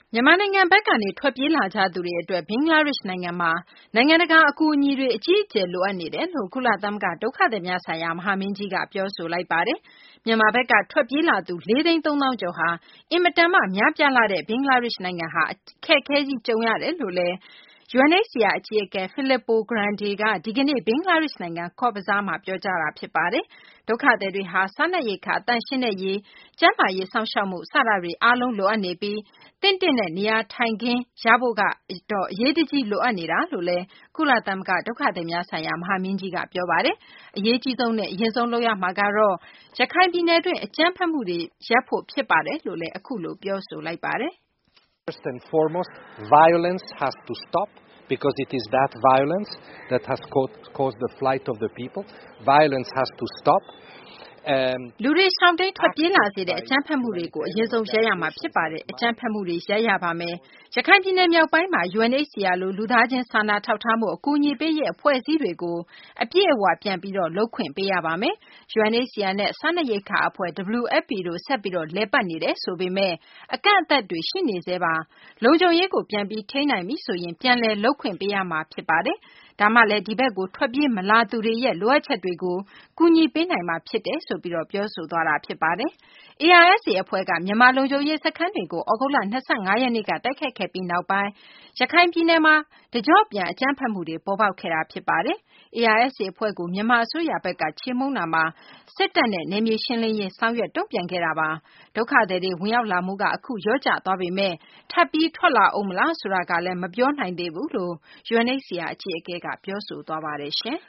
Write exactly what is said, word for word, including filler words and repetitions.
မြန်မာနိုင်ငံဘက်ကနေထွက်ပြေးလာကြသူတွေအတွက်ဘင်္ဂလားဒေ့ရှ်နိုင်ငံမှာနိုင်ငံတကာအကူအညီတွေအကြီးအကျယ်လိုအပ်နေတယ်လို့ကုလသမဂ္ဂဒုက္ခသည်များဆိုင်ရာမဟာမင်းကြီးကပြောဆိုလိုက်ပါတယ်။မြန်မာဘက်ကထွက်ပြေးလာသူလေးသိန်းသုံးသောင်းကျော်ဟာအင်မတန်မှများပြားလှတဲ့ဘင်္ဂလားဒေ့ရှ်နိုင်ငံဟာအခက်အခဲကြီးကြုံရတယ်လို့လည်း ယူအန်အိတ်စီအာ အကြီးအကဲ Filippo Grandi ကဒီကနေ့ဘင်္ဂလားဒေ့ရှ်နိုင်ငံကော့ဇ်ဘဇားမှာပြောကြားတာဖြစ်ပါတယ်။ဒုက္ခသည်တွေဟာစားနပ်ရိက္ခာ၊သန့်ရှင်းတဲ့ရေ၊ကျန်းမာရေးစောင့်ရှောက်မှုစတာတွေအားလုံးလိုအပ်နေပြီးသင့်တင့်တဲ့နေရာထိုင်ခင်းရဖို့ကတော့အရေးတကြီးလိုအပ်နေတာလို့လည်းကုလသမဂ္ဂဒုက္ခသည်များဆိုင်ရာမဟာမင်းကြီးကပြောပါတယ်။အရေးကြီးဆုံးနဲ့အရင်ဆုံးလုပ်ရမှာကတော့ရခိုင်ပြည်နယ်တွင်းအကြမ်းဖက်မှုတွေရပ်ဖို့ဖြစ်ပါတယ်လို့လည်းအခုလိုပြောဆိုလိုက်ပါတယ်။ First and foremost, violence has to stop because it is that violence that has caused the flight of the people. Violence has to stop. လူတွေရှောင်တိမ်းထွက်ပြေးလာစေတဲ့အကြမ်းဖက်မှုတွေကိုအရင်ဆုံးရပ်ရမှာဖြစ်ပါတယ်။အကြမ်းဖက်မှုတွေရပ်ရပါမယ်။ရခိုင်ပြည်နယ်မြောက်ပိုင်းမှာ ယူအန်အိတ်စီအာလိုလူသားချင်းစာနာထောက်ထားမှုအကူအညီပေးရေးအဖွဲ့အစည်းတွေကိုအပြည့်အဝပြန်ပြီးလုပ်ခွင့်ပေးရပါမယ်။ယူအန်အိတ်စီအာနဲ့စားနပ်ရိက္ခာအဖွဲ့ ဒဗလျူအက်ဖ်ပီ တို့ဆက်ပြီးလည်ပတ်နေတယ်ဆိုပေမယ့်အကန့်အသတ်တွေရှိနေဆဲပါ။လုံခြုံရေးကိုပြန်ပြီးထိန်းနိုင်ပြီဆိုရင်ပြန်လည်လုပ်ခွင့်ပေးရမှာဖြစ်ပါတယ်။ဒါမှလည်းဒီဘက်ကိုထွက်ပြေးမလာသူတွေရဲ့လိုအပ်ချက်တွေကိုကူညီပေးနိုင်မှာဖြစ်တယ်ဆိုပြီးပြောဆိုသွားတာဖြစ်ပါတယ်။ အေအာအက်စ်အေ အဖွဲ့ကမြန်မာလုံခြုံရေးစခန်းတွေကိုသြဂုတ်လ၂၅ရက်နေ့ကတိုက်ခိုက်ခဲ့ပြီးနောက်ပိုင်းရခိုင်ပြည်နယ်မှာတကျော့ပြန်အကြမ်းဖက်မှုတွေပေါ်ပေါက်ခဲ့တာဖြစ်ပါတယ်။ အေအာအက်စ်အေ အဖွဲ့ကိုမြန်မာအစိုးရဘက်ကချေမှုန်းတာမှာစစ်တပ်နဲ့နယ်မြေရှင်းလင်းရေးဆောင်ရွက်တုံ့ပြန်ခဲ့တာပါ။ဒုက္ခသည်တွေဝင်ရောက်လာမှုကအခုလျော့ကျသွားပေမယ့်ထပ်ပြီးထွက်လာဦးမလားဆိုတာကလည်းမပြောနိုင်သေးဘူးလို့ယူအန်အိတ်စီအာအကြီးအကဲကပြောဆိုသွားပါတယ်ရှင်